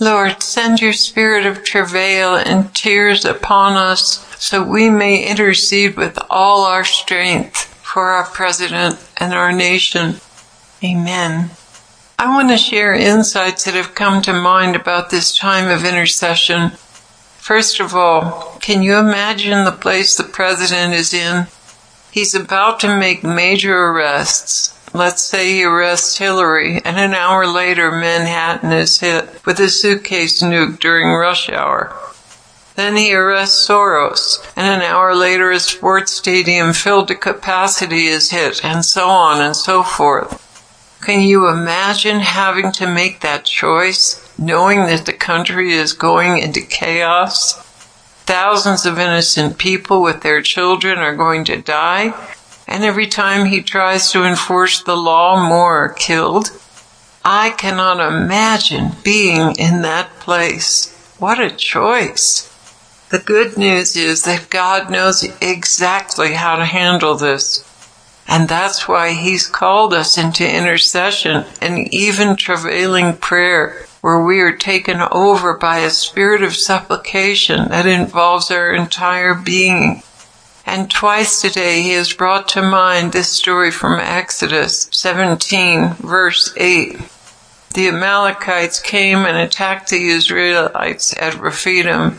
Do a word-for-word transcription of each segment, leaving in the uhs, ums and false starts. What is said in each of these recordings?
Lord, send your spirit of travail and tears upon us so we may intercede with all our strength for our president and our nation. Amen. I want to share insights that have come to mind about this time of intercession. First of all, can you imagine the place the president is in? He's about to make major arrests. Let's say he arrests Hillary, and an hour later Manhattan is hit with a suitcase nuke during rush hour. Then he arrests Soros, and an hour later a sports stadium filled to capacity is hit, and so on and so forth. Can you imagine having to make that choice, knowing that the country is going into chaos? Thousands of innocent people with their children are going to die, and every time he tries to enforce the law, more are killed. I cannot imagine being in that place. What a choice. The good news is that God knows exactly how to handle this. And that's why he's called us into intercession and even travailing prayer, where we are taken over by a spirit of supplication that involves our entire being. And twice today he has brought to mind this story from Exodus seventeen, verse eight. The Amalekites came and attacked the Israelites at Rephidim.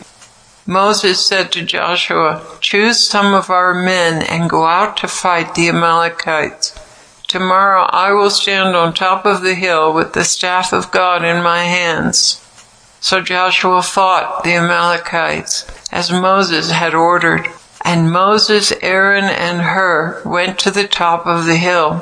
Moses said to Joshua, "Choose some of our men and go out to fight the Amalekites. Tomorrow I will stand on top of the hill with the staff of God in my hands." So Joshua fought the Amalekites as Moses had ordered, and Moses, Aaron, and Hur went to the top of the hill.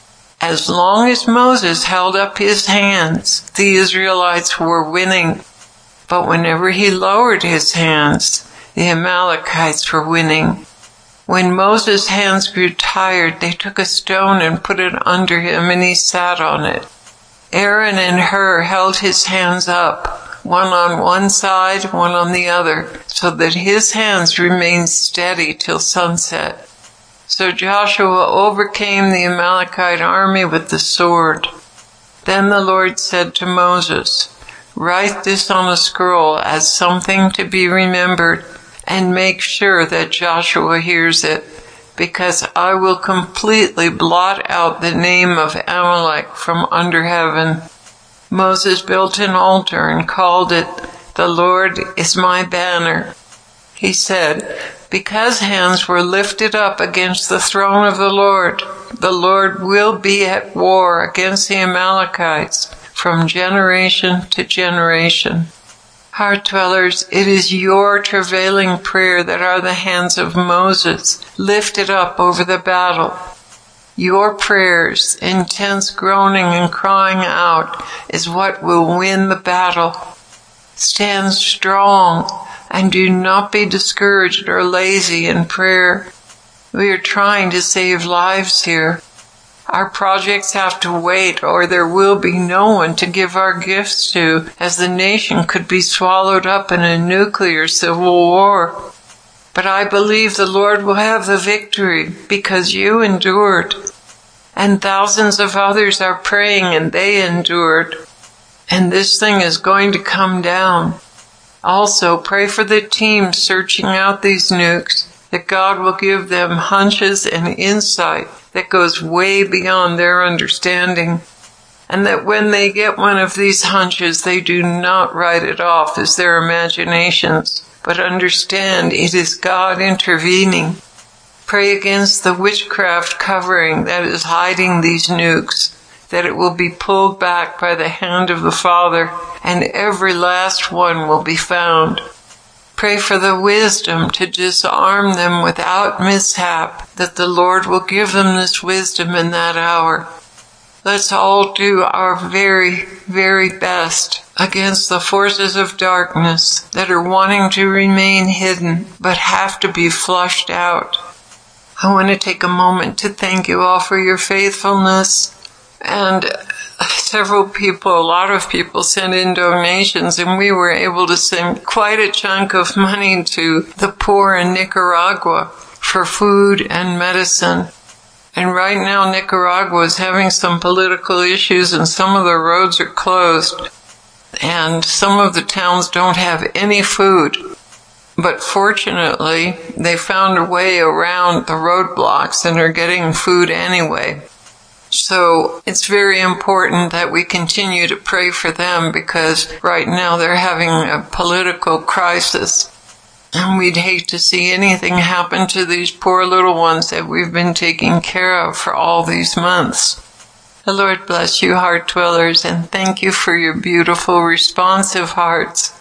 As long as Moses held up his hands, the Israelites were winning. But whenever he lowered his hands, the Amalekites were winning. When Moses' hands grew tired, they took a stone and put it under him, and he sat on it. Aaron and Hur held his hands up, one on one side, one on the other, so that his hands remained steady till sunset. So Joshua overcame the Amalekite army with the sword. Then the Lord said to Moses, "Write this on a scroll as something to be remembered, and make sure that Joshua hears it, because I will completely blot out the name of Amalek from under heaven." Moses built an altar and called it, "The Lord is my banner." He said, "Because hands were lifted up against the throne of the Lord, the Lord will be at war against the Amalekites from generation to generation." Heart dwellers, it is your travailing prayer that are the hands of Moses lifted up over the battle. Your prayers, intense groaning and crying out, is what will win the battle. Stand strong and do not be discouraged or lazy in prayer. We are trying to save lives here. Our projects have to wait, or there will be no one to give our gifts to, as the nation could be swallowed up in a nuclear civil war. But I believe the Lord will have the victory, because you endured. And thousands of others are praying, and they endured. And this thing is going to come down. Also, pray for the team searching out these nukes, that God will give them hunches and insight that goes way beyond their understanding, and that when they get one of these hunches, they do not write it off as their imaginations, but understand it is God intervening. Pray against the witchcraft covering that is hiding these nukes, that it will be pulled back by the hand of the Father, and every last one will be found. Pray for the wisdom to disarm them without mishap, that the Lord will give them this wisdom in that hour. Let's all do our very, very best against the forces of darkness that are wanting to remain hidden, but have to be flushed out. I want to take a moment to thank you all for your faithfulness. And several people, a lot of people sent in donations, and we were able to send quite a chunk of money to the poor in Nicaragua for food and medicine. And right now Nicaragua is having some political issues and some of the roads are closed. and some of the towns don't have any food. But fortunately, they found a way around the roadblocks and are getting food anyway. So it's very important that we continue to pray for them, because right now they're having a political crisis. And we'd hate to see anything happen to these poor little ones that we've been taking care of for all these months. The Lord bless you, heart dwellers, and thank you for your beautiful, responsive hearts.